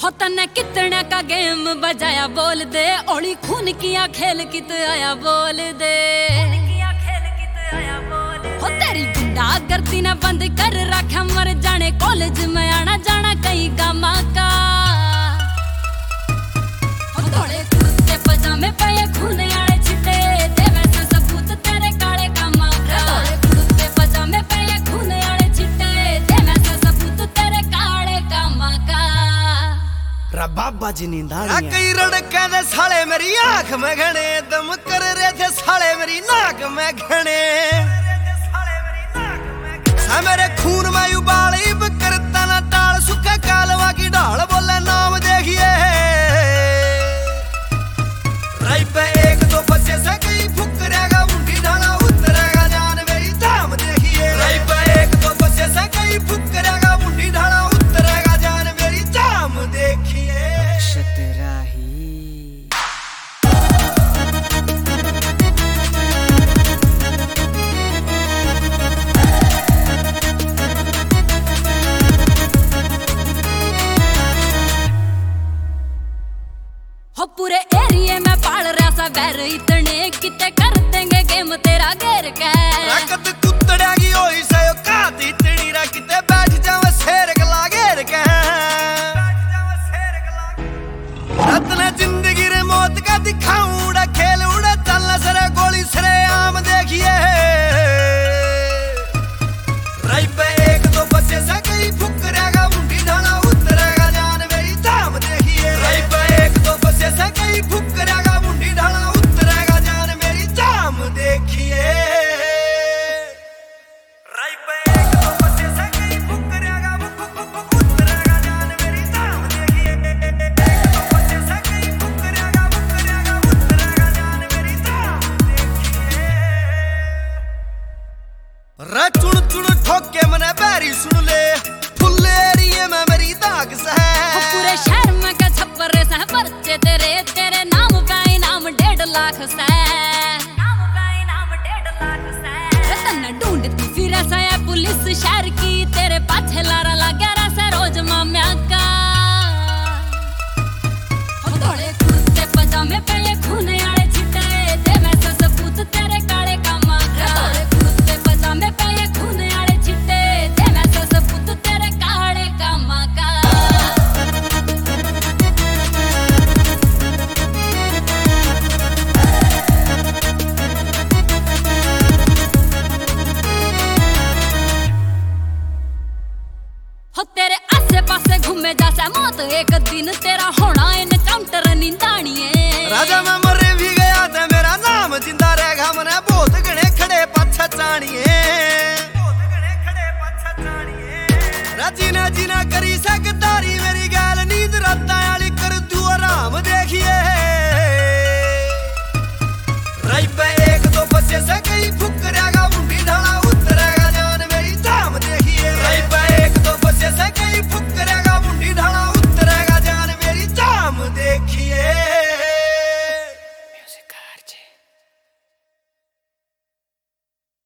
हो तन्ने कितने का गेम बजाया बोल दे, ओली खून किया खेल कित आया बोल दे। हो तेरी गुंडा गर्दी ने बंद कर रखा, मर जाने कॉलेज में आना जाना कहीं गामा का। हो थोड़े कुर्ते पजामे पे खून आड़े छिटे, दे वैसे सबूत तेरे काले कामा का। थोड़े कुर्ते पजामे पे खून आड़े छिटे, दे वैसे सबूत तेरे काले कामा का। बाबा जी नींदा कई रड़के दे साले मेरी आंख में घने, दम कर रहे थे साले मेरी नाक में घने। मेरे खून में उबाली करता ना टाल, सुखा कालवा की ढाल बोले नाम देखिए। राई पे एक दो बच्चे से कहीं फुकरेगा, मुंडी ढाला उतरेगा जान मेरी दाम देखिए। राई पे एक दो बच्चे से कहीं फुकरेगा, मुंडी ढाला उतरेगा जान मेरी दाम देखिए। हो पूरे एरिया में पाल रहा सा बैर, इतने किते कर देंगे गेम तेरा घेर के। रकत कुत्तड़िया की होई सयो काती इतनी रखते बैठ जावे शेर गला घेर के। रत्न जिंदगी रे मौत का दिखाऊं उड़ा खेल उड़ा चलना सरे गोली सरे आम देखिए। राई पे एक दो बच्चे से कहीं फुकरेगा, मुंडी ढाला उतरेगा जान मेरी दाम देखिए। राई पे एक दो बच्चे से कहीं फुकरेगा, मुंडी ढाला उतरेगा जान मेरी दाम देखिए। राई पे एक दो बच्चे से कहीं फुकरेगा, उतरेगा जान मेरी दाम देखिए। एक दो बच्चे से कहीं फुकरेगा, उतरेगा जान मेरी दाम देखिए। रे चुन चुन ठोके मने बैरी सुन ले, फुल एरिया में मेरी दाग सह। पूरे शहर में का छप्पर सह पर्चे तेरे, तेरे नाम का इनाम 1.5 लाख से। तन्ने ढूंढती फिर ऐसा है पुलिस शहर की, तेरे पाछे लारा लगा रहा रोज माम्या का। थोड़े कुर्ते पजामे पे खून आड़े छिटे, दे वैसे सबूत तेरे काले कामा का। थोड़े कुर्ते पजामे पे खून आड़े छिटे, दे वैसे सबूत तेरे काले कामा का। हो तेरे आसे पासे घूमे जैसे मौत, एक दिन तेरा होना